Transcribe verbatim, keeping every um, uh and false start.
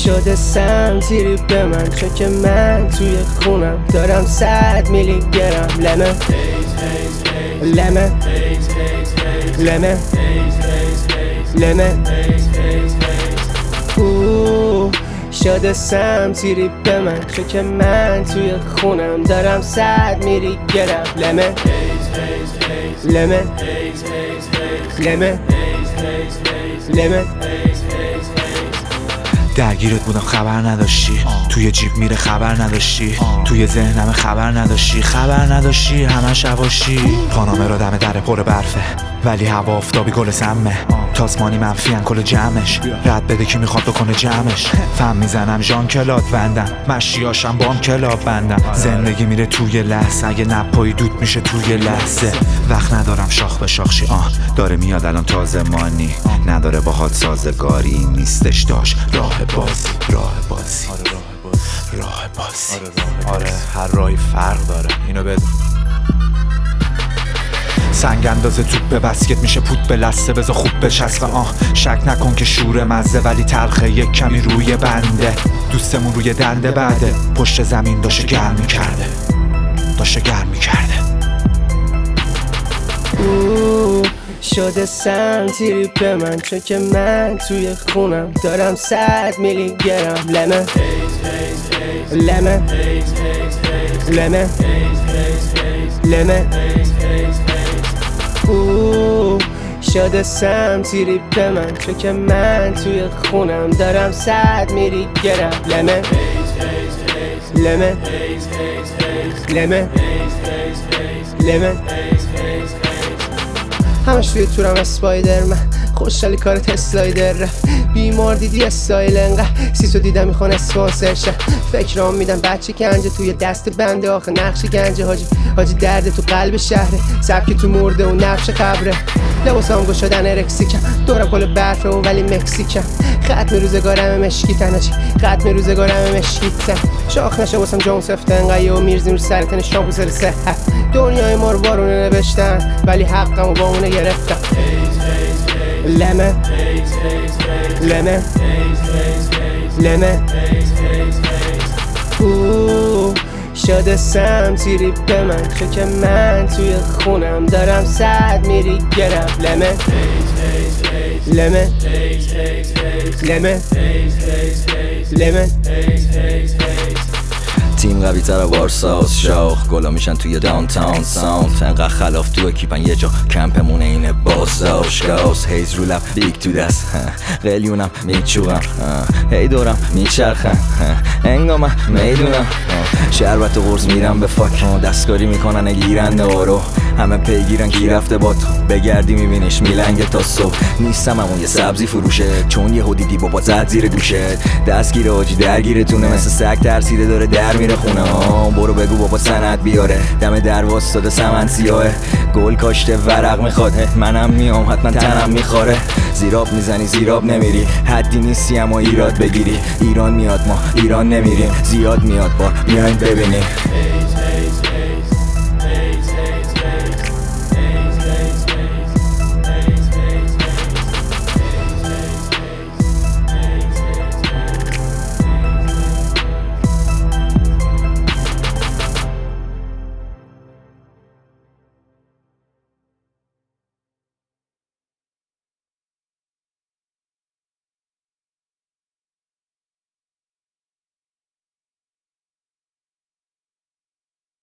شده سمتیری به من، چون که من توی خونم دارم صد میلی گرم لمه لمه لمه لمه اوه شده سمتیری به من، چون که من توی خونم دارم صد میلی گرم لمه لمه لمه لمه درگیرت بودم خبر نداشتی، توی جیب میره خبر نداشتی، توی ذهنم خبر نداشتی، خبر نداشتی همش حواشی. پانامه رو دم در پر برفه ولی هوا آفتابی گل سمه، تاسمانی منفی ان کل جمعش، رد بده کی میخواد بکنه جمعش. فهم میزنم ژان کلاد بندم، مشیاشم بام کلاب بندم، زندگی میره توی لحظه، اگه نپایی دود میشه توی لحظه. وقت ندارم شاخ به شاخشی، آه داره میاد الان تازه مانی، نداره باهات سازگاری، نیستش داشت راه بازی راه بازی راه بازی. آره هر راهی فرق داره اینو بدون. سنگ اندازه توپ به بسکت میشه پوت به لسه، بذار خوب بچسبه آه شک نکن که شور مزه ولی تلخه یک کمی روی بنده. دوستمون روی دنده بعده پشت زمین داشته گرم میکرده داشته گرم میکرده. اوه شده سمتیری به من، چون که من توی خونم دارم صد میلی گرم لمه لمه لمه لمه اوه شده سمتیری به من، چون که من توی خونم دارم صد میلی گرم لمه لمه لمه لمه همش توی تورم اسپایدرمن، خوشحالی کار تسلایدر رفت، بیمار دیدی استایل انقدر سیسو دیدم میخوان اسپانسر شه. فکرام میدم بچه کنجه توی دست بنده، آخه نقش گنجه حاجی حاجی درده تو قلب شهره، سبکی تو مرده و نقش قبره. لباسام گو شدن ارکسیکم، دورم کل برفه و ولی مکسیکم، ختم روزگارم مشکیتن هاجی ختم روزگارم مشکیتن. شاخ نشه واسم جون سفته انقدر و میرزیم رو سرتن شامپو سر صحت. دنیای ما رو بارونه نوشتن ولی حقم و با اونه گرفتم لمه لمه لمه اوه شده سمتیری به من، چون که من توی خونم دارم صد میلی گرم لمه لمه لمه لمه تیم قوی تر وارساس شاخ گلا میشن توی داونتاون ساوند، انقدر خلاف تو اکیپن یه جا کمپمونه اینه بازداشت گاز. هیز رو لب بیگ تو دست قلیونم میچوغم، هی دورم میچرخم انگا من میدونم، شربت و قرص میرم به فاک، دستکاری میکنن گیرنده آرو همه پیگیرن کی رفته با تو، بگردی میبینیش میلنگه تا صبح. نیستم همون یه سبزی فروشه، چون یه دیدی بابا زد زیر گوشت، دستگیره آجی درگیرتونه مثل سگ ترسیده داره در میره خونه ها. برو بگو بابا سند بیاره، دم در واسطاده سمن سیاهه، گل کاشته ورق میخواد، منم میام حتما تنم میخوره. زیراب میزنی زیراب نمیری، حدی نیستی اما ایراد بگیری، ایران میاد ما ایران نمیریم، زیاد میاد بار بیاین ببینیم.